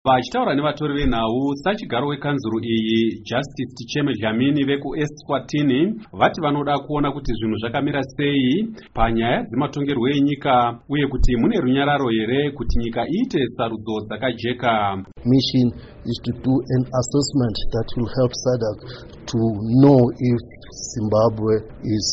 Vachitaura nevatori venhau sachigaro wekanzuru iyi Justice Ticheme Dlamini vekuEswatini vati vanoda kuona kuti zvinhu zvakamira sei panyaya dzematongerwo enyika uye kuti mune runyararo here kuti nyika iite sarudzo dzakajeka. Mission is to do an assessment that will help SADC to know if Zimbabwe is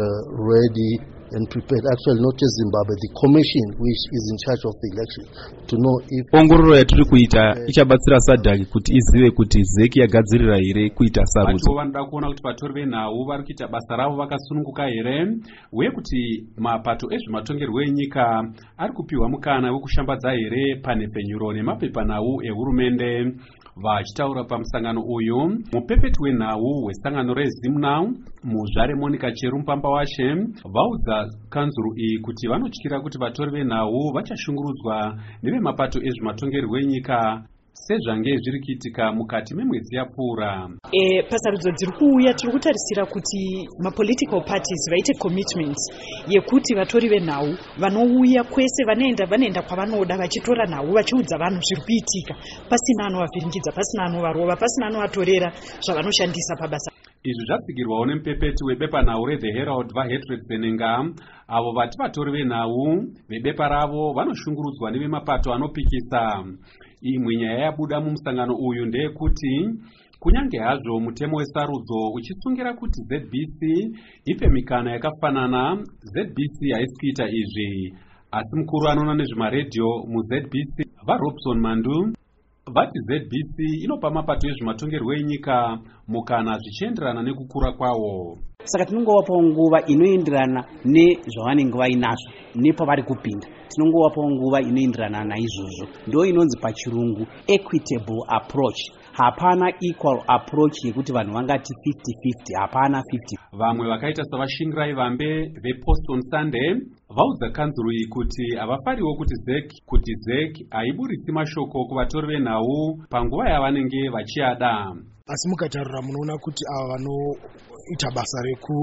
ready and prepared. Actually, not just Zimbabwe, the commission which is in charge of the election, to know if ongororo yatiri kuita ichabatsira SADC kuti izive kuti ZEC yagadzirira here kuita sarudzo. Vanoda kuona kuti vatori venhau vari kuita basa ravo vakasununguka here uye kuti mapato ezvematongerwo enyika ari kupiwa mukana wekushambadza here panhepfenyuro nemapepanhau ehurumende. Vachitaura pamusangano uyu mupepeti wenhau wesangano reZimNow muzvare Monica Cherumupamba washe vaudza kanzuru iyi kuti vanotyira kuti vatori venhau vachashungurudzwa nevemapato ezvematongerwo enyika sezvange zviri kuitika mukati memwedzi yapfuura. Pasarudzo dziri kuuya tiri kutarisira kuti mapolitical parties vaite commitment yekuti vatori venhau vanouya kwese vanoenda kwavanoda vachitora nhau vachiudza vanhu zviri kuitika pasina anovavhiringidza, pasina anovarova, pasina anovatorera zvavanoshandisa pabasa. Izvi zvatsigirwawo nemupepeti webepanhau reThe Herald vaHertred Senenga avo vati vatori venhau vebepa ravo vanoshungurudzwa nevemapato anopikisa. Imwe nyaya yabuda mumusangano uyu ndeyekuti kunyange hazvo mutemo wesarudzo uchisungira kuti ZBC ipe mikana yakafanana, ZBC haisi kuita izvi. Asi mukuru anoona nezvemaredhiyo muZBC vaRobson Mandu vati ZBC inopa mapato ezvematongerwo enyika mukana zvichienderana nekukura kwawo. Saka tinongovapawo nguva inoenderana nezvavanenge vainazvo nepavari kupinda. Tinongovapawo nguva inoenderana naizvozvo. Ndo inonzi pachirungu equitable approach. Hapana equal approach yekuti vanhu vangati 50-50, hapana 50. Vamwe vakaita savashingirai vambe vePost on Sunday vaudza kanzuru iyi kuti havafariwo kuti ZEC haiburitsi mashoko kuvatori venhau panguva yavanenge vachiada. Asi mukatarira munoona kuti ava vanoita basa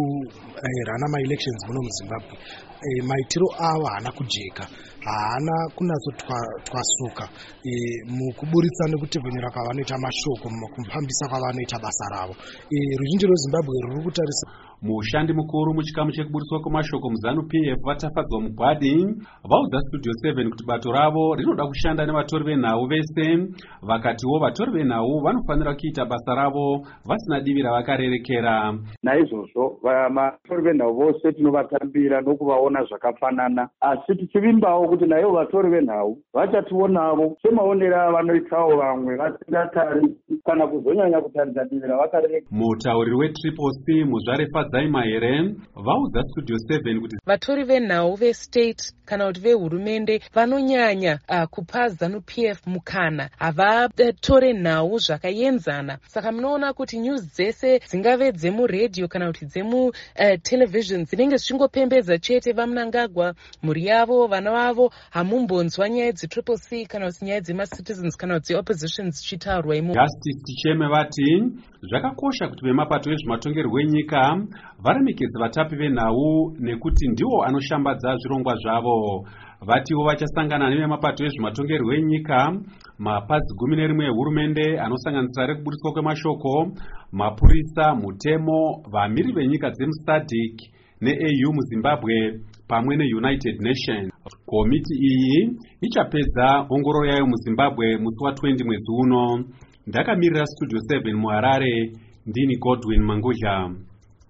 rekurana ma-elections muno muZimbabwe maitiro avo haana kujeka, haana kunatsotwasuka mukuburitsa nekutevhenyera kwavanoita mashoko mukufambisa kwavanoita basa ravo. Ruzhinji rweZimbabwe ruri kutarisa mushandi mukuru muchikamu chekuburiswa kwemashoko muZANU-PF vatafadzwa mugwadi vaudza Studio 7 kuti bato ravo rinoda kushanda nevatori venhau vese. Vakatiwo vatori venhau vanofanira kuita basa ravo vasina divi ravakarerekera. Naizvozvo vatori venhau vose tinovatambira nokuvaona zvakafanana, asi tichivimbawo kuti naivo vatori venhau vachationavo semaonero avanoitawo vamwe vasingatari kana kuzonyanya kutaridza divi ravakarerekera. Mutauriri weTriple C muzvare Fadzaima here vaudza Studio 7 kuti vatori venhau vestate kana kuti vehurumende vanonyanya kupa ZANU-PF mukana havatore nhau zvakaenzana. Saka munoona kuti news dzese dzingave dzemuredhiyo kana kuti dzemutelevisheni dzinenge zvichingopembedza chete vaMnangagwa, mhuri yavo, vana vavo. Hamumbonzwa nyaya dzeTriple C kana kuti nyaya dzemacitizens kana kuti dzeopposition dzichitaurwa imo. Justice Ticheme vati zvakakosha kuti vemapato ezvematongerwo enyika varemekedza vatapi venhau nekuti ndiwo anoshambadza zvirongwa zvavo. Vatiwo vachasangana nevemapato ezvematongerwo enyika, mapazi 11 ehurumende anosanganisira rekuburiswa kwemashoko, mapurisa, mutemo, vamiri venyika dzemuSADC neAU muZimbabwe pamwe neUnited Nations. Komiti iyi ichapedza ongororo yayo muZimbabwe musi wa20 mwedzi uno. Ndakamirira Studio 7 muHarare, ndini Godwin Mangudla.